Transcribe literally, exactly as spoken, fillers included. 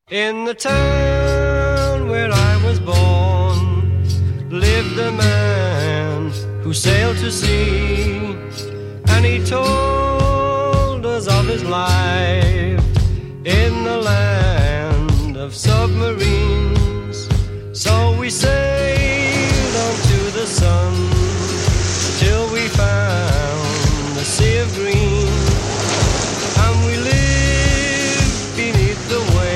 In the town where I was born lived a man who sailed to sea, and he told us of his life in the land